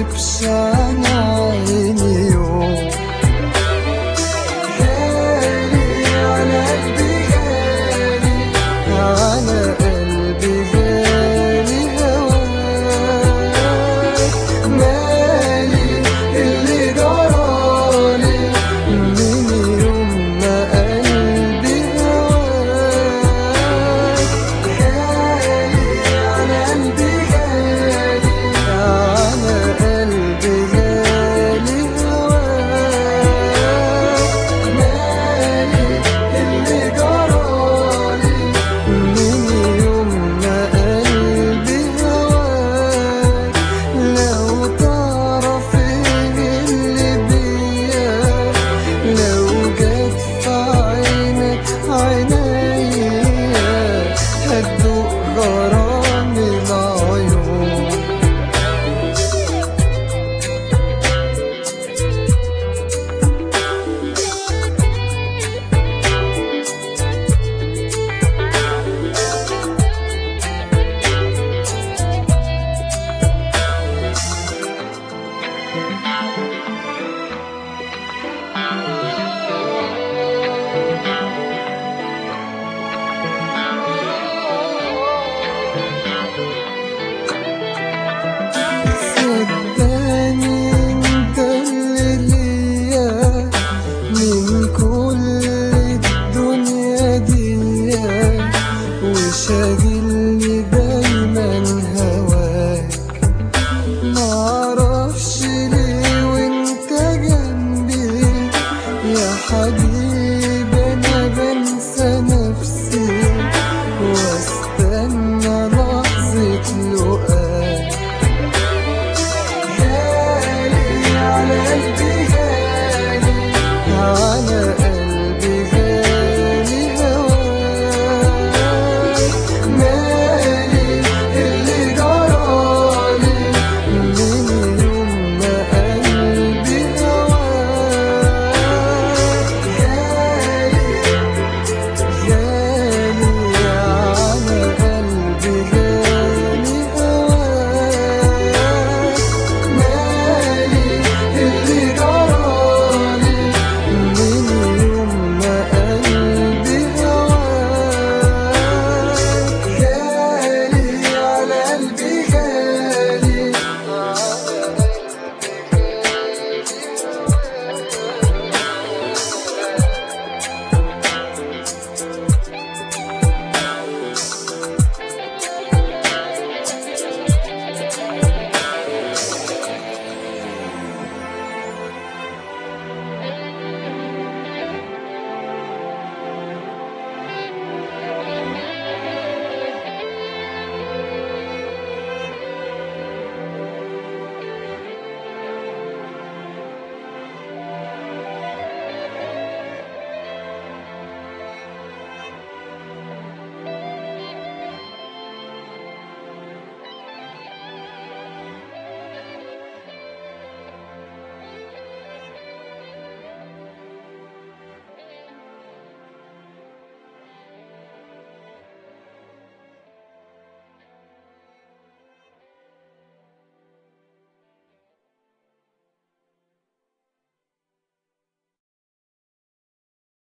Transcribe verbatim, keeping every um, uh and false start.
يغيبش عن عيني يوم. غالي على قلبي غالي، على قلبي غالي هواك. مالي اللي جرالي من يوم ما قلبي هواك. غالي على قلبي غالي، على قلبي غالي هواك. مالي اللي جرالي من يوم ما قلبي هواك. لو تعرف ايه اللي بيا، لو جت في عينك عينيا هتدوق غرام العيون. صدقني انت اللي ليا من كل الدنيا دي، وشاغلني دايما هواك. معرفش ليه وانت جنبي يا حبيبي، انا بنسى نفسي واستنى لحظة لقاك. غالي على قلبي